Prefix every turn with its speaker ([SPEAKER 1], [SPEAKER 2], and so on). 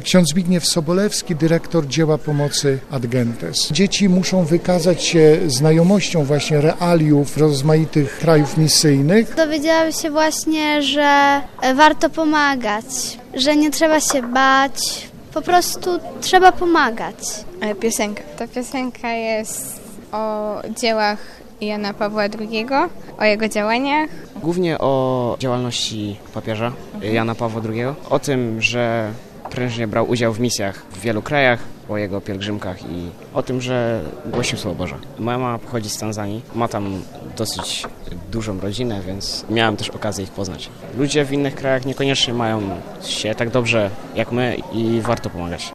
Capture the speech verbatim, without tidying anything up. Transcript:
[SPEAKER 1] Ksiądz Zbigniew Sobolewski, dyrektor dzieła pomocy Ad Gentes. Dzieci muszą wykazać się znajomością właśnie realiów rozmaitych krajów misyjnych.
[SPEAKER 2] Dowiedziałam się właśnie, że warto pomagać, że nie trzeba się bać, po prostu trzeba pomagać.
[SPEAKER 3] Piosenka. Ta piosenka jest o dziełach Jana Pawła drugiego, o jego działaniach.
[SPEAKER 4] Głównie o działalności papieża Jana Pawła drugiego, o tym, że prężnie brał udział w misjach w wielu krajach, o jego pielgrzymkach i o tym, że głosił Słowo Boże. Moja mama pochodzi z Tanzanii, ma tam dosyć dużą rodzinę, więc miałem też okazję ich poznać. Ludzie w innych krajach niekoniecznie mają się tak dobrze jak my i warto pomagać.